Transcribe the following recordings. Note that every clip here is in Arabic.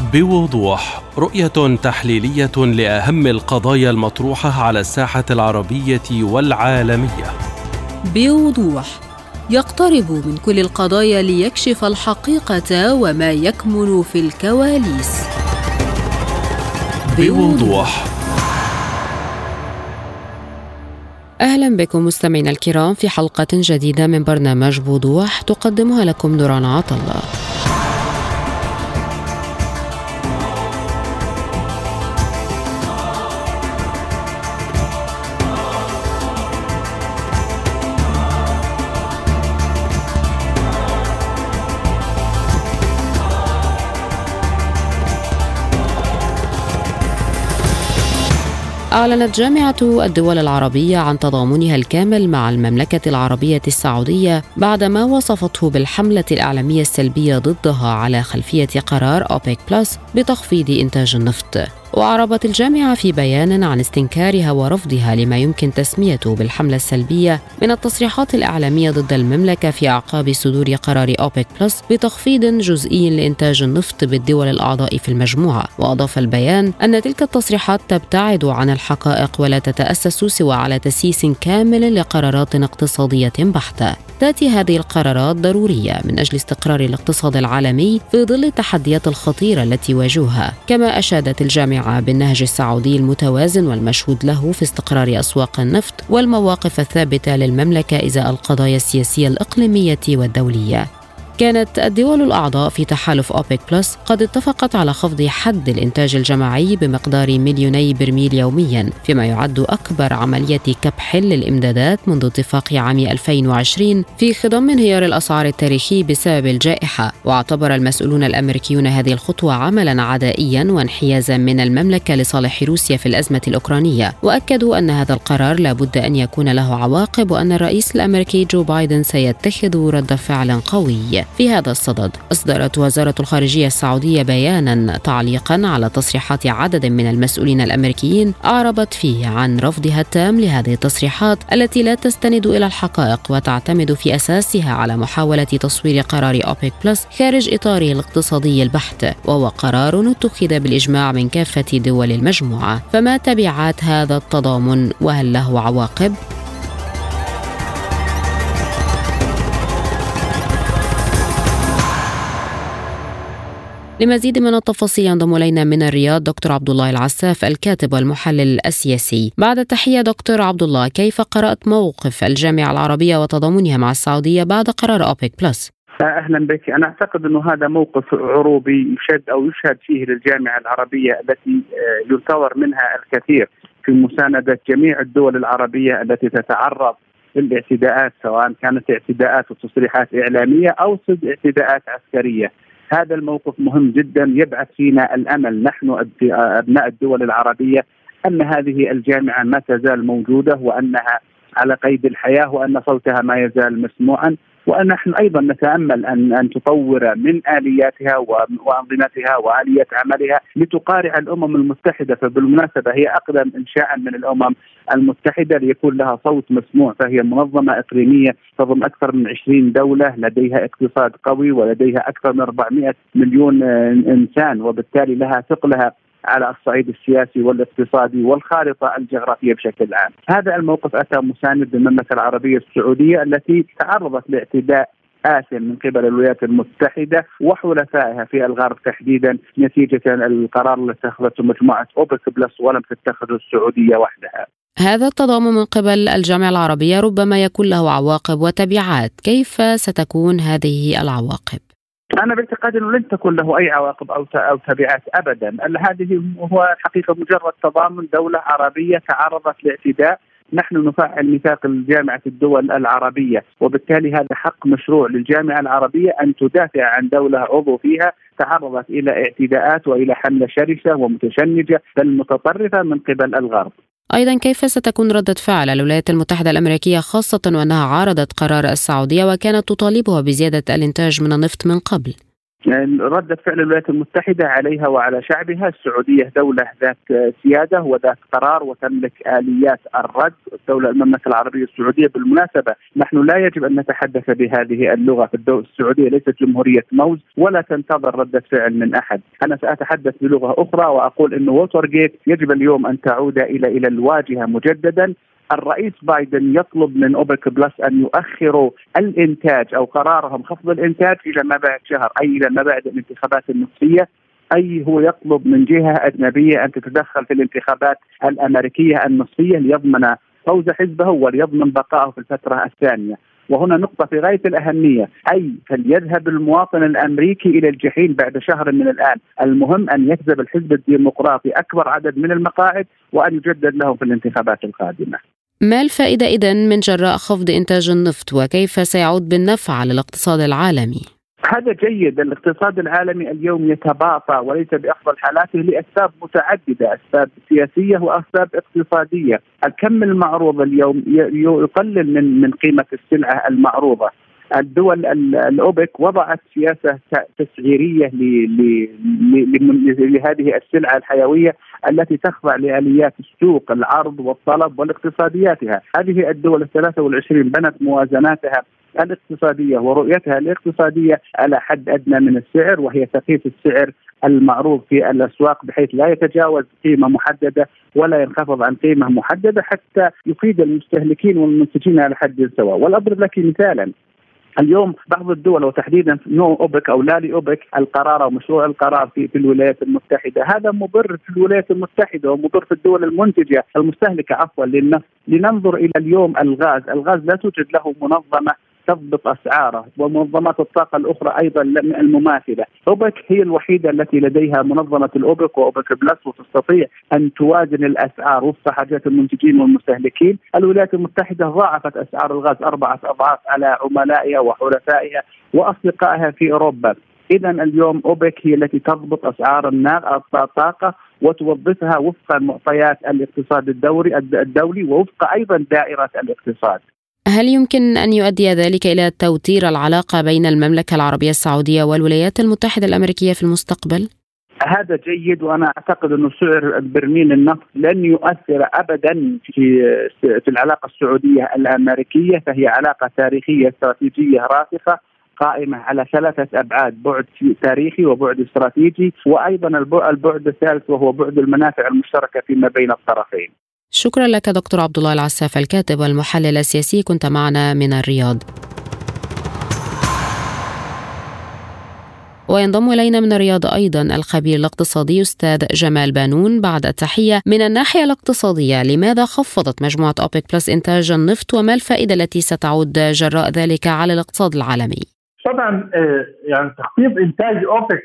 بوضوح، رؤية تحليلية لأهم القضايا المطروحة على الساحة العربية والعالمية. بوضوح، يقترب من كل القضايا ليكشف الحقيقة وما يكمن في الكواليس. بوضوح. أهلا بكم مستمعينا الكرام في حلقة جديدة من برنامج بوضوح تقدمها لكم نوران عطلة. أعلنت جامعة الدول العربية عن تضامنها الكامل مع المملكة العربية السعودية بعدما وصفته بالحملة الإعلامية السلبية ضدها على خلفية قرار أوبيك بلس بتخفيض إنتاج النفط. وأعربت الجامعة في بيان عن استنكارها ورفضها لما يمكن تسميته بالحملة السلبية من التصريحات الإعلامية ضد المملكة في أعقاب صدور قرار أوبيك بلس بتخفيض جزئي لإنتاج النفط بالدول الأعضاء في المجموعة. وأضاف البيان أن تلك التصريحات تبتعد عن الحقائق ولا تتأسس سوى على تسييس كامل لقرارات اقتصادية بحتة. تأتي هذه القرارات ضرورية من أجل استقرار الاقتصاد العالمي في ظل التحديات الخطيرة التي يواجهها. كما أشادت الجامعة بالنهج السعودي المتوازن والمشهود له في استقرار أسواق النفط والمواقف الثابتة للمملكة إزاء القضايا السياسية الإقليمية والدولية. كانت الدول الأعضاء في تحالف أوبيك بلس قد اتفقت على خفض حد الإنتاج الجماعي بمقدار 2,000,000 برميل يوميا، فيما يعد أكبر عملية كبح للإمدادات منذ اتفاق عام 2020 في خضم انهيار الأسعار التاريخي بسبب الجائحة. واعتبر المسؤولون الأمريكيون هذه الخطوة عملا عدائيا وانحيازا من المملكة لصالح روسيا في الأزمة الأوكرانية، وأكدوا أن هذا القرار لابد أن يكون له عواقب وأن الرئيس الأمريكي جو بايدن سيتخذ رد فعل قوي. في هذا الصدد أصدرت وزارة الخارجية السعودية بيانا تعليقا على تصريحات عدد من المسؤولين الأمريكيين أعربت فيه عن رفضها التام لهذه التصريحات التي لا تستند إلى الحقائق وتعتمد في أساسها على محاولة تصوير قرار أوبيك بلس خارج إطاره الاقتصادي البحت، وهو قرار اتخذ بالإجماع من كافة دول المجموعة. فما تبعات هذا التضامن وهل له عواقب؟ لمزيد من التفاصيل ينضم إلينا من الرياض دكتور عبد الله العساف الكاتب والمحلل السياسي. بعد التحية دكتور عبد الله، كيف قرأت موقف الجامعة العربية وتضامنها مع السعودية بعد قرار أوبيك بلس؟ أهلا بك. أنا أعتقد أنه هذا موقف عروبي يشهد فيه للجامعة العربية التي ينتظر منها الكثير في مساندة جميع الدول العربية التي تتعرض للاعتداءات، سواء كانت اعتداءات وتصريحات إعلامية أو اعتداءات عسكرية. هذا الموقف مهم جدا يبعث فينا الأمل نحن أبناء الدول العربية أن هذه الجامعة ما تزال موجودة وأنها على قيد الحياة وأن صوتها ما يزال مسموعا، وأن نحن أيضا نتأمل أن تطور من آلياتها وأنظمتها وآلية عملها لتقارع الأمم المتحدة. فبالمناسبة هي أقدم إنشاء من الأمم المتحدة ليكون لها صوت مسموع، فهي منظمة إقليمية تضم أكثر من 20 دولة، لديها اقتصاد قوي ولديها أكثر من 400 مليون إنسان، وبالتالي لها ثقلها على الصعيد السياسي والاقتصادي والخارطة الجغرافية بشكل عام. هذا الموقف أتى مساند للمملكة العربية السعودية التي تعرضت لاعتداء آثم من قبل الولايات المتحدة وحلفائها في الغرب تحديدا نتيجة القرار الذي اتخذته مجموعة أوبك بلس ولم تتخذه السعودية وحدها. هذا التضامن من قبل الجامعة العربية ربما يكون له عواقب وتبعات، كيف ستكون هذه العواقب؟ أنا باعتقاد أنه لن تكون له أي عواقب أو تبعات أبدا. هذه هو حقيقة مجرد تضامن دولة عربية تعرضت لاعتداء. نحن نفعل ميثاق جامعة الدول العربية، وبالتالي هذا حق مشروع للجامعة العربية أن تدافع عن دولة عضو فيها تعرضت إلى اعتداءات وإلى حملة شرسة ومتشنجة بل متطرفة من قبل الغرب. أيضا كيف ستكون ردة فعل الولايات المتحدة الأمريكية، خاصة وأنها عارضت قرار السعودية وكانت تطالبها بزيادة الإنتاج من النفط من قبل؟ ردة فعل الولايات المتحدة عليها وعلى شعبها. السعودية دولة ذات سيادة وذات قرار وتملك آليات الرد. الدولة المملكة العربية السعودية بالمناسبة نحن لا يجب أن نتحدث بهذه اللغة. في الدولة السعودية ليست جمهورية موز ولا تنتظر ردة فعل من أحد. أنا سأتحدث بلغة أخرى وأقول أن ووترغيت يجب اليوم أن تعود إلى الواجهة مجددا. الرئيس بايدن يطلب من أوبك بلس أن يؤخروا الإنتاج أو قرارهم خفض الإنتاج إلى ما بعد شهر، أي إلى ما بعد الانتخابات النصفية. أي هو يطلب من جهة أجنبية أن تتدخل في الانتخابات الأمريكية النصفية ليضمن فوز حزبه وليضمن بقائه في الفترة الثانية. وهنا نقطة في غاية الأهمية، أي فليذهب المواطن الأمريكي إلى الجحيم بعد شهر من الآن. المهم أن يكسب الحزب الديمقراطي أكبر عدد من المقاعد وأن يجدد لهم في الانتخابات القادمة. ما الفائدة إذن من جراء خفض إنتاج النفط، وكيف سيعود بالنفع على الاقتصاد العالمي؟ هذا جيد. الاقتصاد العالمي اليوم يتباطأ وليس بأفضل حالاته لأسباب متعددة، أسباب سياسية وأسباب اقتصادية. الكم المعروض اليوم يقلل من قيمة السلعة المعروضة. الدول الأوبك وضعت سياسة تسعيرية لهذه السلعة الحيوية التي تخضع لآليات السوق، العرض والطلب والاقتصادياتها. هذه الدول 23 بنت موازناتها الاقتصادية ورؤيتها الاقتصادية على حد أدنى من السعر، وهي تقييس السعر المعروض في الأسواق بحيث لا يتجاوز قيمة محددة ولا ينخفض عن قيمة محددة حتى يفيد المستهلكين والمنتجين على حد سواء. والأضرب لك مثالا، اليوم بعض الدول وتحديدا نو أوبك أو لا لأوبك القرار أو مشروع القرار في الولايات المتحدة، هذا مضر في الولايات المتحدة ومضر في الدول المنتجة المستهلكة للنفط. لننظر إلى اليوم الغاز لا توجد له منظمة تضبط أسعاره، ومنظمات الطاقة الأخرى أيضا المماثلة. أوبك هي الوحيدة التي لديها منظمة الأوبك وأوبك بلس وتستطيع أن توازن الأسعار وفق حاجات المنتجين والمستهلكين. الولايات المتحدة ضاعفت أسعار الغاز 4 أضعاف على عملائها وحلفائها وأصدقائها في أوروبا. إذا اليوم أوبك هي التي تضبط أسعار الطاقة وتوظفها وفق معطيات الاقتصاد الدولي ووفق أيضا دائرة الاقتصاد. هل يمكن أن يؤدي ذلك إلى توتير العلاقة بين المملكة العربية السعودية والولايات المتحدة الأمريكية في المستقبل؟ هذا جيد، وأنا أعتقد أن سعر برميل النفط لن يؤثر أبدا في العلاقة السعودية الأمريكية. فهي علاقة تاريخية استراتيجية راسخة قائمة على 3 أبعاد: بعد تاريخي وبعد استراتيجي وأيضا البعد الثالث وهو بعد المنافع المشتركة فيما بين الطرفين. شكرا لك دكتور عبد الله العساف، الكاتب والمحلل السياسي، كنت معنا من الرياض. وينضم إلينا من الرياض أيضا الخبير الاقتصادي أستاذ جمال بانون. بعد التحية، من الناحية الاقتصادية لماذا خفضت مجموعة أوبك بلس إنتاج النفط وما الفائدة التي ستعود جراء ذلك على الاقتصاد العالمي؟ طبعا يعني تخفيض إنتاج أوبك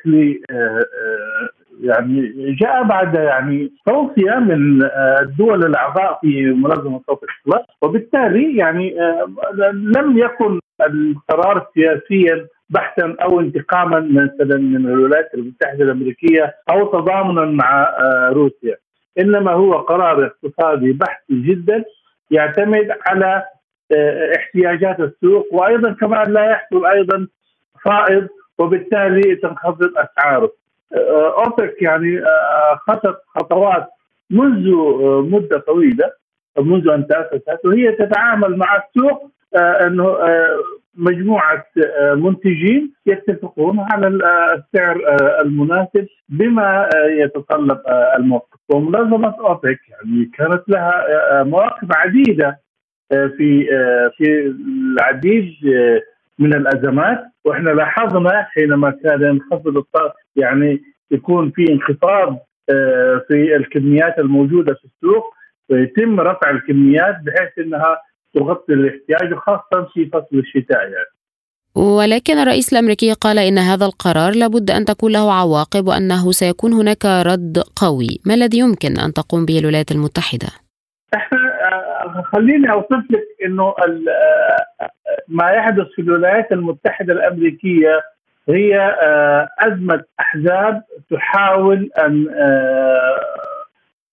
يعني جاء بعد توصية من الدول الأعضاء في منظمة أوبك بلس، وبالتالي لم يكن القرار سياسيا بحثا أو انتقاما مثلا من الولايات المتحدة الأمريكية أو تضامنا مع روسيا، إنما هو قرار اقتصادي بحثي جدا يعتمد على احتياجات السوق، وأيضا كمان لا يحصل أيضا فائض وبالتالي تنخفض أسعاره. أوبك خطت خطوات منذ مدة طويلة، منذ أن تأسست، وهي تتعامل مع السوق أنه مجموعة منتجين يتفقون على السعر المناسب بما يتطلب الموقف. ومنظمة أوبك كانت لها مواقف عديدة في العديد من الأزمات، وإحنا لاحظنا حينما كان ينخفض يكون في انخفاض في الكميات الموجودة في السوق، ويتم رفع الكميات بحيث أنها تغطي الاحتياج، خاصة في فصل الشتاء ولكن الرئيس الأمريكي قال إن هذا القرار لابد أن تكون له عواقب وأنه سيكون هناك رد قوي. ما الذي يمكن أن تقوم به الولايات المتحدة؟ خليني أوصف لك أنه ما يحدث في الولايات المتحدة الأمريكية هي أزمة أحزاب تحاول أن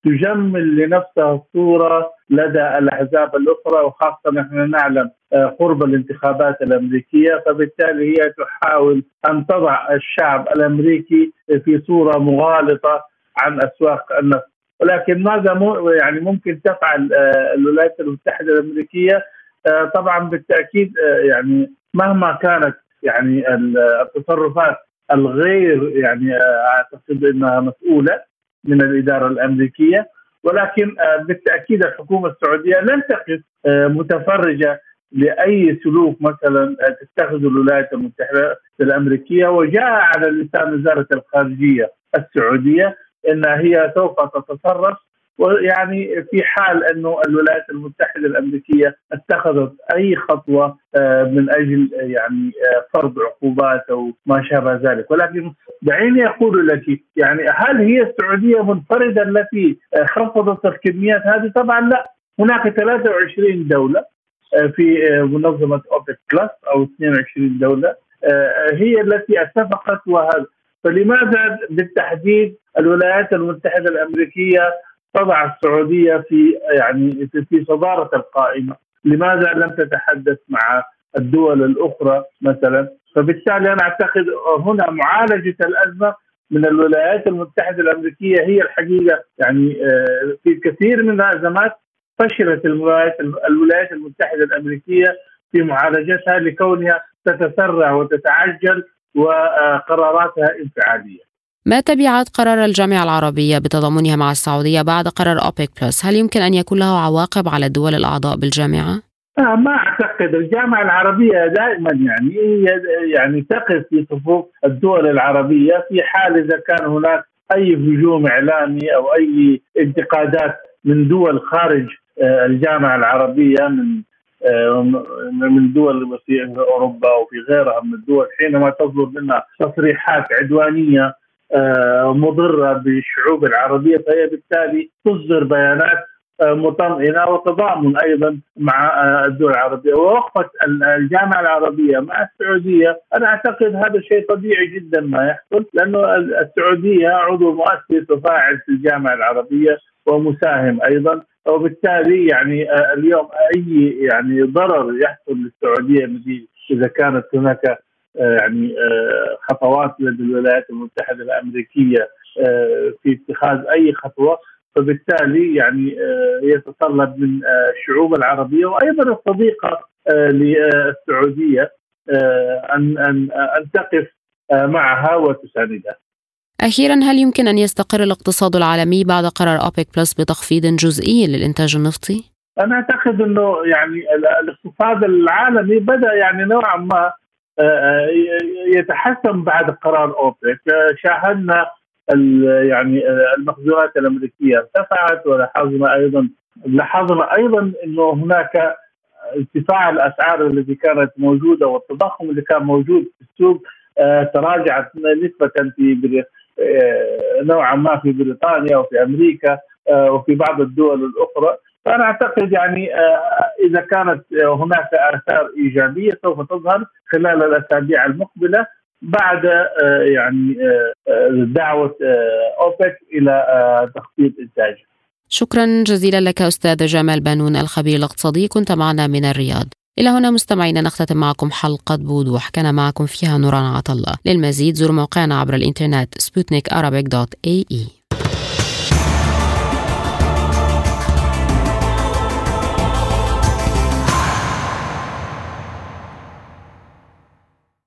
تجمل لنفسها الصورة لدى الأحزاب الأخرى، وخاصة نحن نعلم قرب الانتخابات الأمريكية، فبالتالي هي تحاول أن تضع الشعب الأمريكي في صورة مغالطة عن أسواق النفط. ولكن ماذا يعني ممكن تفعل الولايات المتحدة الأمريكية؟ طبعا بالتأكيد يعني مهما كانت يعني التصرفات الغير يعني أعتقد أنها مسؤولة من الإدارة الأمريكية، ولكن بالتأكيد الحكومة السعودية لن تقف متفرجة لأي سلوك مثلا تتخذه الولايات المتحدة الأمريكية. وجاء على لسان وزارة الخارجية السعودية أنها هي سوف تتصرف، ويعني في حال أنه الولايات المتحدة الأمريكية اتخذت أي خطوة من أجل يعني فرض عقوبات أو ما شابه ذلك. ولكن دعيني أقول لك يعني هل هي السعودية منفردة التي خفضت الكميات هذه؟ طبعا لا، هناك 23 دولة في منظمة أوبك بلس أو 22 دولة هي التي اتفقت. وهذا فلماذا بالتحديد الولايات المتحدة الأمريكية تضع السعودية في يعني في صدارة القائمة؟ لماذا لم تتحدث مع الدول الأخرى مثلا؟ فبالتالي أنا أعتقد هنا معالجة الأزمة من الولايات المتحدة الأمريكية هي الحقيقة. يعني في كثير من الأزمات فشلت الولايات المتحدة الأمريكية في معالجتها لكونها تتسرع وتتعجل وقراراتها انفعالية. ما تبعات قرار الجامعة العربية بتضامنها مع السعودية بعد قرار أوبك بلس؟ هل يمكن أن يكون له عواقب على الدول الأعضاء بالجامعة؟ ما أعتقد. الجامعة العربية دائما يعني تقف في صفوف الدول العربية في حال إذا كان هناك أي هجوم إعلامي أو أي انتقادات من دول خارج الجامعة العربية من دول في أوروبا وفي غيرها من الدول، حينما تصدر منها تصريحات عدوانية مضرة بالشعوب العربية، فهي بالتالي تصدر بيانات مطمئنة وتضامن أيضا مع الدول العربية. ووقفت الجامعة العربية مع السعودية، أنا أعتقد هذا شيء طبيعي جدا ما يحصل، لأنه السعودية عضو مؤسس وفاعل في الجامعة العربية ومساهم أيضا، وبالتالي يعني اليوم أي يعني ضرر يحصل للسعودية إذا كانت هناك يعني خطوات لدى الولايات المتحدة الأمريكية في اتخاذ أي خطوة، فبالتالي يعني يتطلب من الشعوب العربية وأيضا الصديقة للسعودية أن تقف معها وتساندها. أخيرا، هل يمكن أن يستقر الاقتصاد العالمي بعد قرار أوبك بلس بتخفيض جزئي للإنتاج النفطي؟ أنا أعتقد أنه يعني الاقتصاد العالمي بدأ يعني نوعا ما يتحسن بعد قرار أوبك. شاهدنا يعني المخزونات الأمريكية ارتفعت، لاحظنا أيضا أنه هناك ارتفاع الأسعار التي كانت موجودة والتضخم اللي كان موجود في السوق تراجعت نسبة في نوعا ما في بريطانيا وفي أمريكا وفي بعض الدول الأخرى. فأنا أعتقد يعني إذا كانت هناك آثار إيجابية سوف تظهر خلال الأسابيع المقبلة بعد يعني دعوة أوبك إلى تخفيض إنتاج. شكرا جزيلا لك أستاذ جمال بانون الخبير الاقتصادي، كنت معنا من الرياض. إلى هنا مستمعينا نختتم معكم حلقة بوضوح، كان معكم فيها نوران عطلة. للمزيد زوروا موقعنا عبر الإنترنت sputnikarabic.ae.